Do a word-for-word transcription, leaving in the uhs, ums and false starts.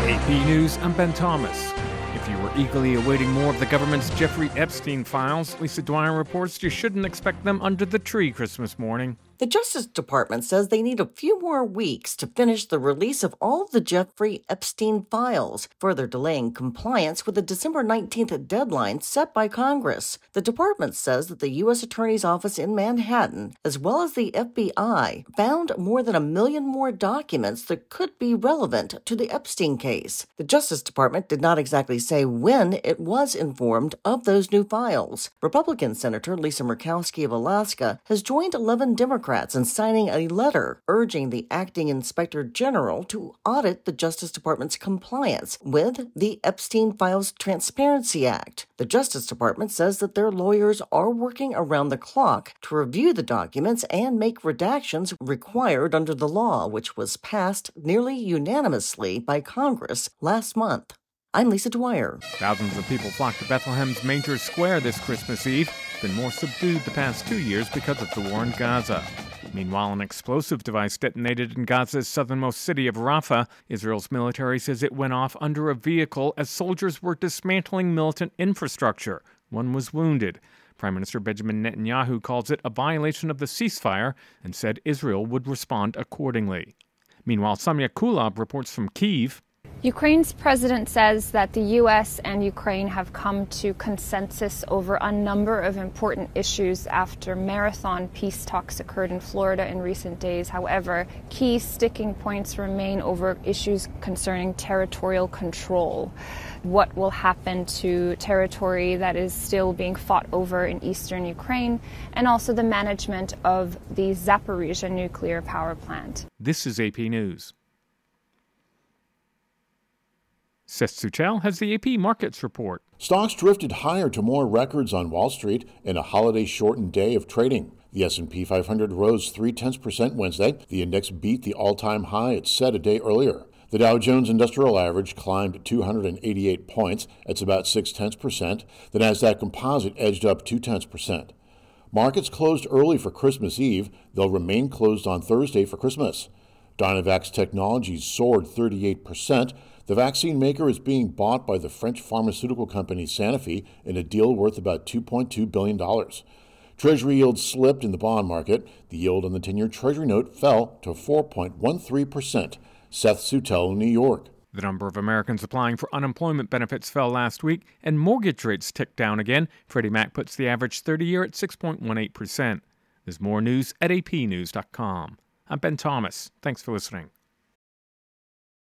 A P News, I'm Ben Thomas. If you were eagerly awaiting more of the government's Jeffrey Epstein files, Lisa Dwyer reports you shouldn't expect them under the tree Christmas morning. The Justice Department says they need a few more weeks to finish the release of all of the Jeffrey Epstein files, further delaying compliance with the December nineteenth deadline set by Congress. The department says that the U S Attorney's Office in Manhattan, as well as the F B I, found more than a million more documents that could be relevant to the Epstein case. The Justice Department did not exactly say when it was informed of those new files. Republican Senator Lisa Murkowski of Alaska has joined eleven Democrats in signing a letter urging the acting inspector general to audit the Justice Department's compliance with the Epstein Files Transparency Act. The Justice Department says that their lawyers are working around the clock to review the documents and make redactions required under the law, which was passed nearly unanimously by Congress last month. I'm Lisa Dwyer. Thousands of people flocked to Bethlehem's Manger Square this Christmas Eve. It's been more subdued the past two years because of the war in Gaza. Meanwhile, an explosive device detonated in Gaza's southernmost city of Rafah. Israel's military says it went off under a vehicle as soldiers were dismantling militant infrastructure. One was wounded. Prime Minister Benjamin Netanyahu calls it a violation of the ceasefire and said Israel would respond accordingly. Meanwhile, Samya Kulab reports from Kyiv. Ukraine's president says that the U S and Ukraine have come to consensus over a number of important issues after marathon peace talks occurred in Florida in recent days. However, key sticking points remain over issues concerning territorial control. What will happen to territory that is still being fought over in eastern Ukraine, and also the management of the Zaporizhzhia nuclear power plant. This is A P News. Seth Suchel has the A P Markets Report. Stocks drifted higher to more records on Wall Street in a holiday-shortened day of trading. The S and P five hundred rose three-tenths percent Wednesday. The index beat the all-time high it set a day earlier. The Dow Jones Industrial Average climbed two hundred eighty-eight points. That's about six-tenths percent. The Nasdaq Composite edged up two-tenths percent. Markets closed early for Christmas Eve. They'll remain closed on Thursday for Christmas. Dynavax Technologies soared thirty-eight percent. The vaccine maker is being bought by the French pharmaceutical company Sanofi in a deal worth about two point two billion dollars. Treasury yields slipped in the bond market. The yield on the ten-year Treasury note fell to four point one three percent. Seth Sutel, New York. The number of Americans applying for unemployment benefits fell last week, and mortgage rates ticked down again. Freddie Mac puts the average thirty-year at six point one eight percent. There's more news at A P news dot com. I'm Ben Thomas. Thanks for listening.